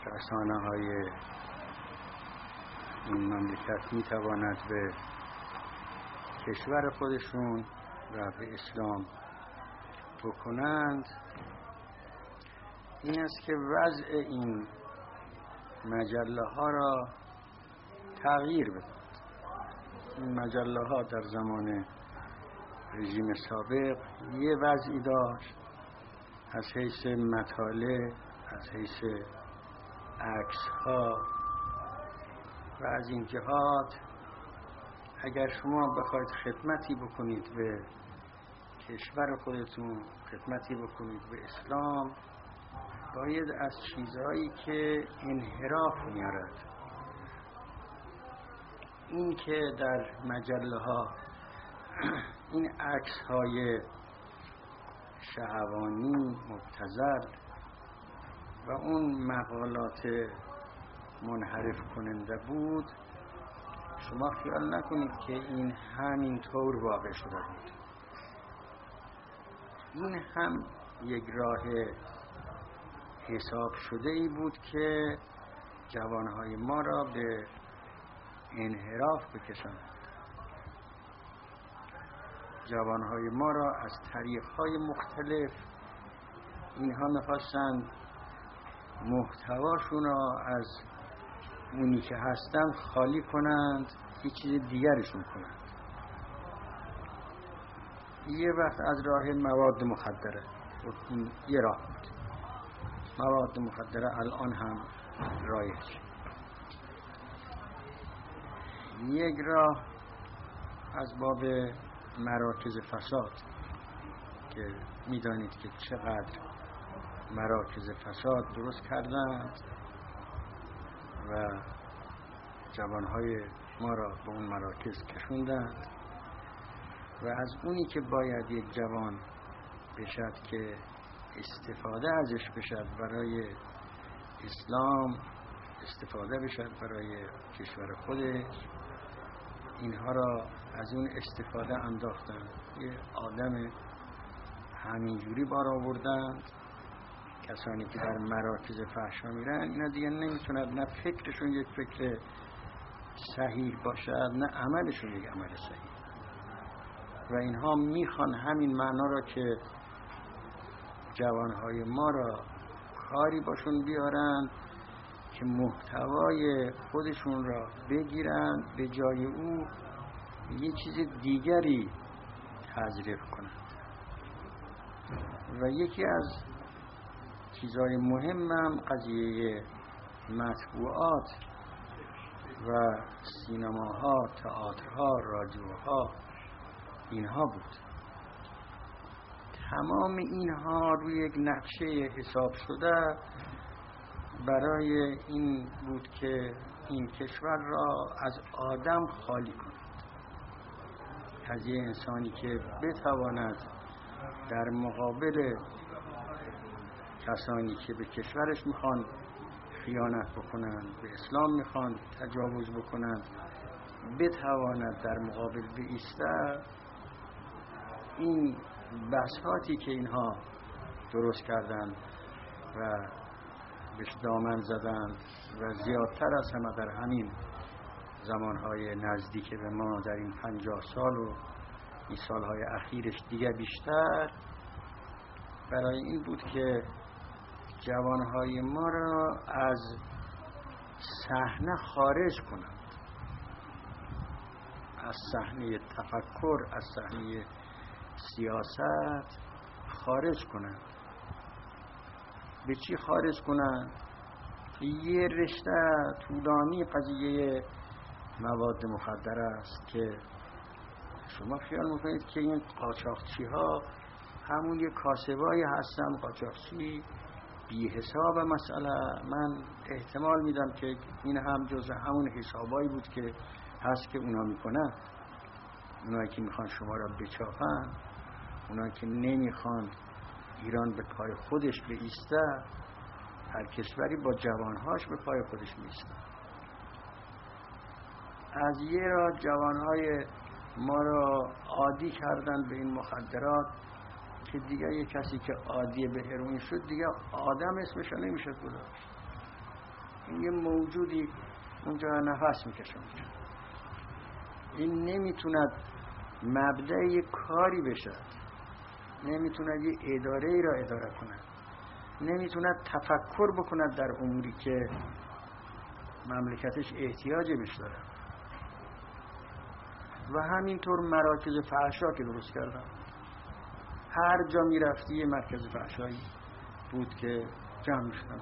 رسانه های این مملکت می تواند به کشور خودشون و به اسلام بکنند این است که وضع این مجله ها را تغییر بدهند. این مجله ها در زمان رژیم سابق یه وضعی داشت از حیث مطالع، از حیث عکس ها و از این جهات اگر شما بخواید خدمتی بکنید به کشور خودتون، خدمتی بکنید به اسلام، باید از چیزهایی که انحراف میارد، این که در مجله ها این عکس های شهوانی مبتذل و اون مقالات منحرف کننده بود، شما خیال نکنید که این همین طور واقع شده بود. این هم یک راه حساب شده ای بود که جوانهای ما را به انحراف بکشاند، جوانهای ما را از طریقهای مختلف اینها میخواستند محتواشون را از اونی که هستند خالی کنند، یه چیز دیگرشون کنند. یه وقت از راه مواد مخدره، این یه راه بود. مواد مخدره الان هم رایج. یک راه از باب مراکز فساد که میدانید که چقدر مراکز فساد درست کردند و جوانهای ما را به اون مراکز کشوندند و از اونی که باید یک جوان بشد که استفاده ازش بشد برای اسلام، استفاده بشد برای کشور خودش، اینها را از اون استفاده انداختن. یه آدم همینجوری بار آوردند. کسانی که در مراکز فحشا میرن اینا دیگه نمیتونند، نه فکرشون یک فکر صحیح باشد نه عملشون یک عمل صحیح، و اینها میخوان همین معنا را که جوانهای ما را کاری باشون بیارن که محتوای خودشون را بگیرن، به جای او یه چیز دیگری تزریق کنند. و یکی از چیزهای مهمم قضیه مطبوعات و سینماها، تئاترها، رادیوها اینها بود. تمام اینها روی یک نقشه حساب شده برای این بود که این کشور را از آدم خالی کند، از یه انسانی که بتواند در مقابل کسانی که به کشورش میخوان خیانت بکنند، به اسلام میخوان تجاوز بکنند، بتواند در مقابل بایسته. این بساطی که اینها درست کردند و بهش دامن زدند و زیادتر از همه در همین زمانهای نزدیک به ما، در این 50 سال و این سالهای اخیرش دیگه بیشتر، برای این بود که جوانهای ما را از صحنه خارج کنند، از صحنه تفکر، از صحنه سیاست خارج کنند. به چی خارج کنند؟ یه رشته طولانی قضیه مواد مخدر است که شما خیال میکنید که این قاچاقچی ها همون یه کاسبایی هستن، قاچاقچی بی حساب مسئله. من احتمال میدم که این هم جزء همون حسابایی بود که هست که اونا میکنن، اونایی که میخوان شما را بچافن، اونایی که نمیخوان ایران به پای خودش بایسته. هر کشوری با جوانهاش به پای خودش میسته. از یه را جوانهای ما را عادی کردن به این مخدرات که دیگه یه کسی که عادی به هروئین شد دیگه آدم اسمش نمیشه گذاشت. این یه موجودی اونجا نفس میکشه. این نمیتوند مبدأ یه کاری بشه، نمیتوند یه اداره ای را اداره کند، نمیتوند تفکر بکند در اموری که مملکتش احتیاج بهش داره. و همینطور مراکز فحشا که درست کردن، هر جا میرفتی یه مرکز فحشایی بود که جمع میشدن.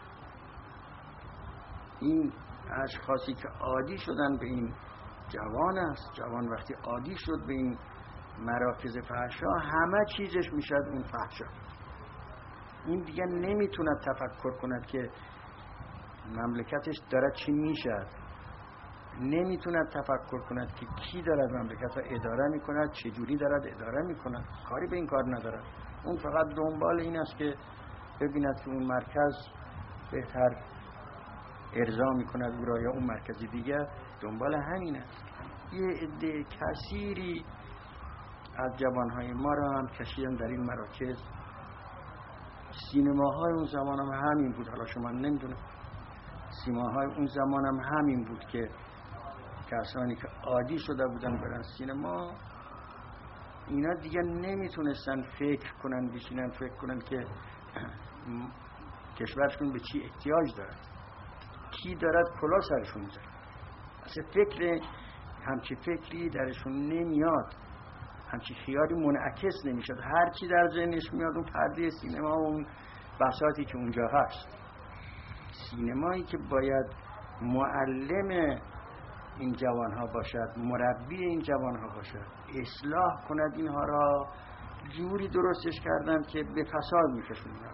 این اشخاصی که عادی شدن به این جوان است، جوان وقتی عادی شد به این مراکز فحشا، همه چیزش میشد اون فحشا. این دیگه نمیتونه تفکر کند که مملکتش داره چی میشد، نمیتونه تفکر کند که کی دارد مملکت را اداره میکند، چجوری دارد اداره میکند، کاری به این کار ندارد. اون فقط دنبال این است که ببیند که اون مرکز بهتر ارضا میکند او را یا اون مرکز دیگه، دنبال همین است. یه عده کثیری از جوانهای ما را هم کشیدن در این مراکز. سینماهای اون زمان هم همین بود. حالا شما نمیدونم، سینماهای اون زمان هم همین بود که کسانی که عادی شده بودن برن سینما، اینا دیگه نمیتونستن فکر کنن، بشینن فکر کنن که کشورشون به چی احتیاج داره، کی دارد کلا سرشون میذاره. اصلا همچی فکری درشون نمیاد، همچی خیالی منعکس نمیشد. هر چی در ذهنش میاد اون پرده سینما و اون بساطی که اونجا هست. سینمایی که باید معلم این جوانها باشد، مربی این جوانها باشد، اصلاح کند اینها را، جوری درستش کردن که به فساد میکشونن.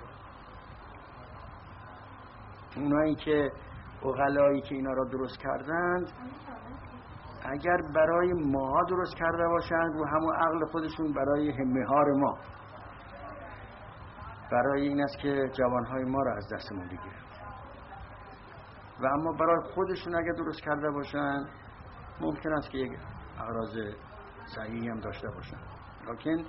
اونایی که عقلایی که اینا را درست کردند، اگر برای ما درست کرده باشند و همون عقل خودشون برای همهار ما، برای این است که جوانهای ما را از دستمون بگیرند. و اما برای خودشون اگر درست کرده باشند، ممکن است که یک اغراض صحیحی هم داشته باشند. لکن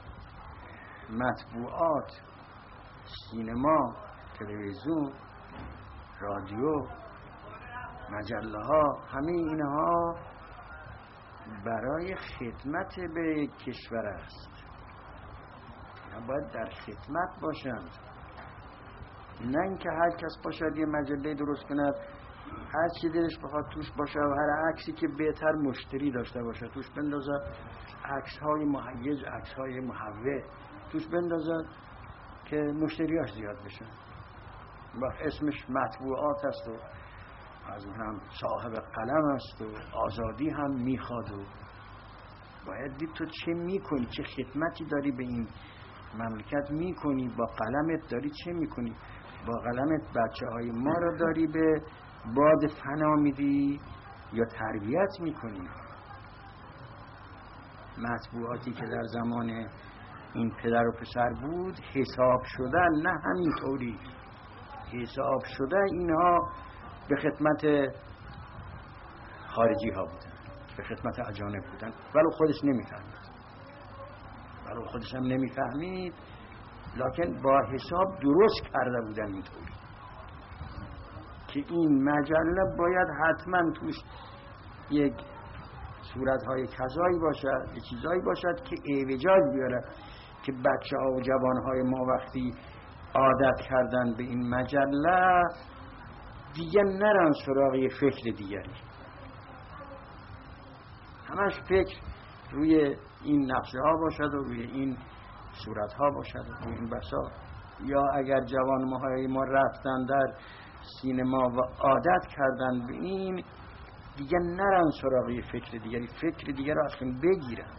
مطبوعات، سینما، تلویزیون، رادیو، مجله ها، همه اینها برای خدمت به کشور است. باید در خدمت باشند، نه اینکه هر کس باشد یه مجله درست کند، هر چی دلش بخواد توش باشه و هر عکسی که بهتر مشتری داشته باشه توش بندازد، عکس‌های مهیج، عکس‌های محوه توش بندازد که مشتریاش زیاد بشن. و اسمش مطبوعات است و از اون هم صاحب قلم است و آزادی هم میخواد. و باید دید تو چه میکنی، چه خدمتی داری به این مملکت میکنی، با قلمت داری چه میکنی، با قلمت بچه های ما را داری به باد فنا میدی یا تربیت میکنی. مطبوعاتی که در زمان این پدر و پسر بود حساب شدن، نه همینطوری حساب شده، اینها به خدمت خارجی ها بودن، به خدمت اجانب بودن، ولو خودش نمیفهمید، ولو خودش هم نمیفهمید، لکن با حساب درست کرده بودن اینطوری که این مجله باید حتما توش یک صورتهای کذایی باشد، یک چیزایی باشد که اعوجاج بیاره، که بچه ها و جوان های ما وقتی عادت کردن به این مجله دیگه نرن سراغ فکر دیگری، همش فکر روی این نقشه ها باشد و روی این صورت ها باشد و روی این بساط. یا اگر جوان ما رفتن در سینما و عادت کردن به این، دیگه نرن سراغ فکر دیگری، فکر دیگر رو اصلا بگیرن.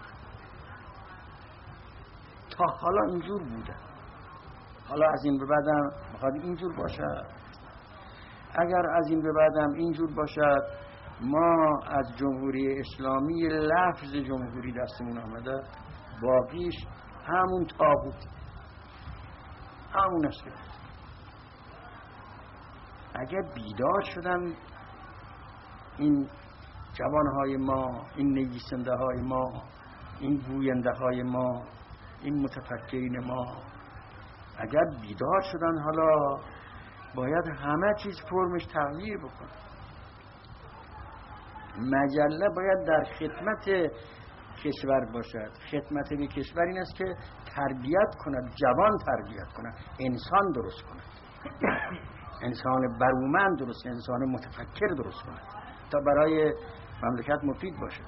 تا حالا اینجور بوده، حالا از این به بعدم میخواد اینجور باشد. اگر از این به بعدم اینجور باشد، ما از جمهوری اسلامی لفظ جمهوری دستمون آمده، باقیش همون تابوت، همون است. اگر بیدار شدن این جوانهای ما، این نویسنده های ما، این گوینده های ما، این متفکرین ما، اگر بیدار شدن حالا باید همه چیز فرمش تغییر بکنه. مجله باید در خدمت کشور باشد. خدمت به کشور این است که تربیت کند، جوان تربیت کند، انسان درست کند، انسان برومند درست، انسان متفکر درست کند تا برای مملکت مفید باشد.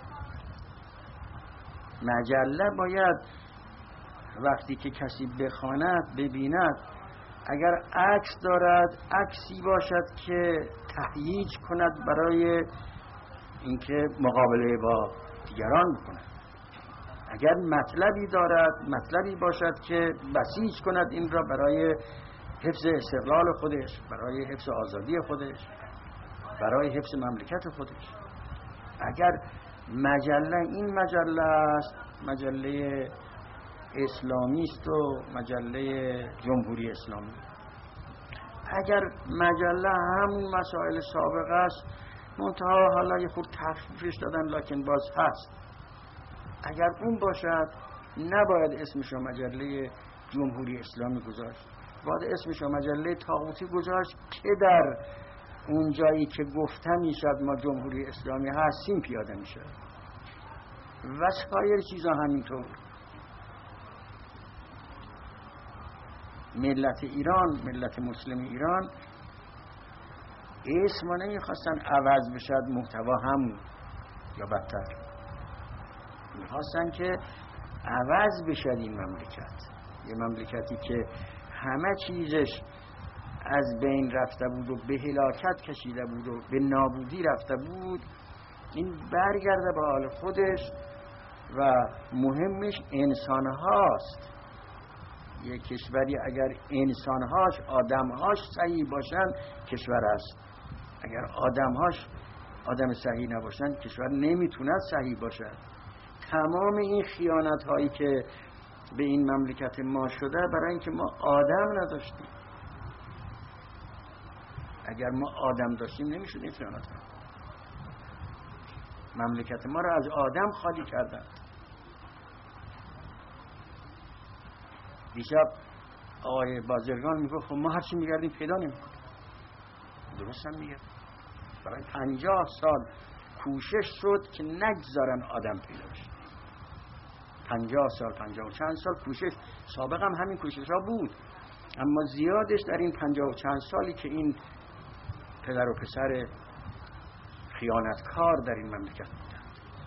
مجله باید وقتی که کسی بخواند ببیند، اگر عکس دارد عکسی باشد که تهییج کند برای اینکه مقابله با دیگران بکند. اگر مطلبی دارد مطلبی باشد که بسیج کند این را برای حفظ استقلال خودش، برای حفظ آزادی خودش، برای حفظ مملکت خودش. اگر مجله این مجله است، مجله اسلامی است و مجله جمهوری اسلامی، اگر مجله همون مسائل سابقه است منتها حالا یه خورد تخفیفش دادن لکن باز هست، اگر اون باشد نباید اسمش مجله جمهوری اسلامی گذاشت، باید اسمش مجله طاغوتی گذاشت که در اون جایی که گفته میشد ما جمهوری اسلامی هستیم پیاده میشد و سایر چیزا همینطور. ملت ایران، ملت مسلم ایران اسم نمیخواستن عوض بشد، محتوا همون یا بدتر میخواستن که عوض بشد این مملکت. یه مملکتی که همه چیزش از بین رفته بود و به هلاکت کشیده بود و به نابودی رفته بود، این برگرده به حال خودش و مهمش انسانهاست. یه کشوری اگر انسانهاش، آدمهاش صحیح باشن کشور است. اگر آدمهاش آدم صحیح نباشن کشور نمیتونه صحیح باشد. تمام این خیانت هایی که به این مملکت ما شده برای اینکه ما آدم نداشتیم. اگر ما آدم داشتیم نمیشد این خیانت ها. مملکت ما را از آدم خالی کردن. دیشب آقای بازرگان میگه خب ما هرچی میگردیم پیدا نمیکنیم. درست هم میگه. برای 50 سال کوشش شد که نگذارن آدم پیدا بشه. 50 سال، 50 و چند سال کوشش، سابق هم همین کوشش ها بود، اما زیادش در این 50 و چند سالی که این پدر و پسر خیانتکار در این مملکت بودند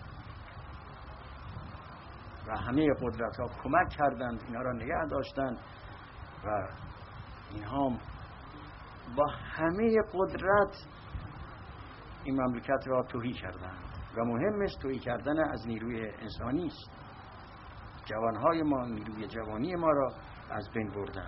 و همه قدرت ها کمک کردند اینها را نگه داشتند و اینها با همه قدرت این مملکت را تهی کردند و مهمش تهی کردن از نیروی انسانی است. جوانهای ما نیروی جوانی ما را از بین بردند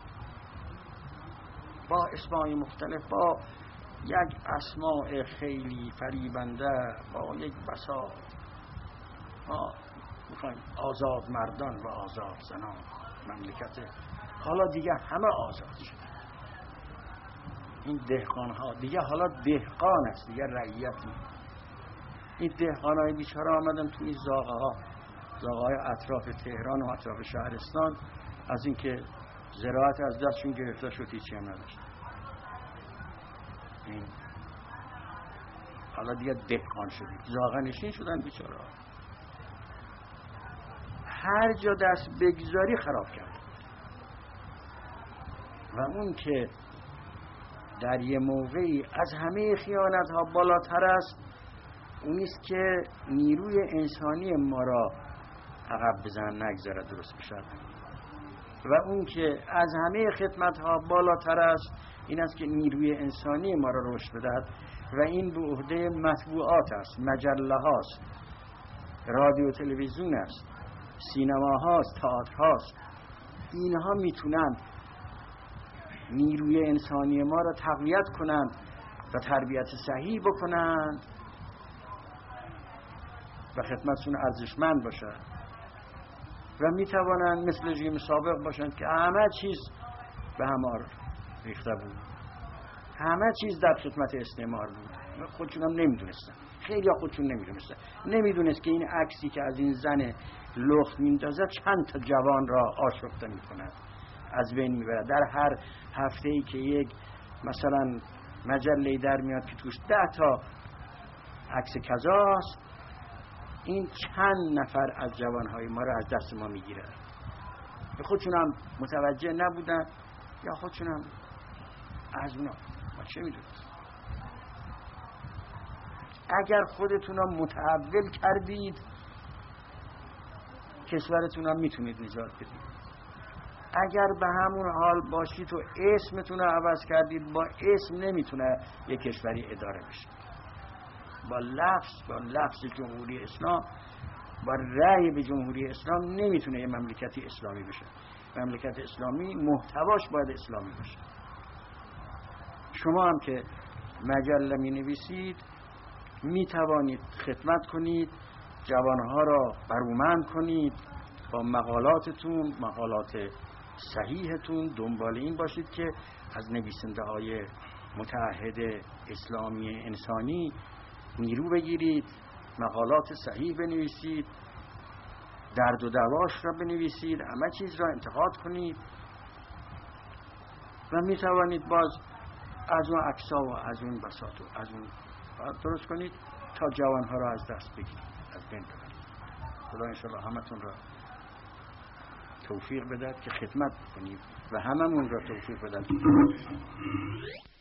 با اسمای مختلف، با یک اسماء خیلی فریبنده، با یک بساط. ما میخوایم آزاد مردان و آزاد زنان مملکت. حالا دیگه همه آزاد شد. این دهقان ها دیگه حالا دهقان است، دیگه رعیت نیست. این دهقان های بیچاره آمدن توی زاغه ها، زاغه های اطراف تهران و اطراف شهرستان، از اینکه زراعت از دستشون گرفته شد هیچی هم نداشت. این حالا دیگه دهقان شدید، زاغه نشین شدن بیچاره. هر جا دست بگذاری خراب کرد. و اون که در یه موقعی از همه خیانت ها بالاتر است، اونیست که نیروی انسانی ما را عقب بزن نگذاره درست بشد. و اون که از همه خدمت ها بالاتر است این است که نیروی انسانی ما را رشد بدهد و این به عهده مطبوعات است، مجله هاست، رادیو تلویزیون است، سینما هاست، تئاتر هاست. اینها میتونن نیروی انسانی ما را تقویت کنند و تربیت صحیح بکنند و خدمتشون ارزشمند باشد و میتوانند مثل رژیم سابق باشند که همه چیز به همار ریخته بود، همه چیز در خدمت استعمار بود. خودشون هم نمیدونستن، خیلی خودشون نمیدونستن، نمیدونست که این عکسی که از این زن لخت میندازه چند تا جوان را آشفته میکند، از بین میبره. در هر هفته‌ای که یک مثلا مجله در میاد که توش 10 تا عکس کذاست، این چند نفر از جوانهای ما رو از دست ما میگیره. به خودشون هم متوجه نبودن یا خودشون هم از اونا، ما چه میدونیم. اگر خودتون رو متحول کردید کشورتون هم میتونید نجات بدید. اگر به همون حال باشید و اسمتون رو عوض کردید، با اسم نمیتونه یک کشوری اداره بشه. با لفظ جمهوری اسلام، با رأی به جمهوری اسلام نمیتونه یه مملکتی اسلامی بشه. مملکت اسلامی محتواش باید اسلامی باشه. شما هم که مجله می نویسید می توانید خدمت کنید، جوانها را برومند کنید، با مقالاتتون، مقالات صحیحتون دنبال این باشید که از نویسنده های متعهد اسلامی انسانی نیرو بگیرید، مقالات صحیح بنویسید، درد و دواش را بنویسید، همه چیز را انتقاد کنید و می توانید باز از اون عکس‌ها و از اون بساط و از اون درست کنید تا جوانها را از دست بگیرید، از بین ببرید. خدا انشاءالله همتون را توفیق بدهد که خدمت کنید و هممون را توفیق بدهد.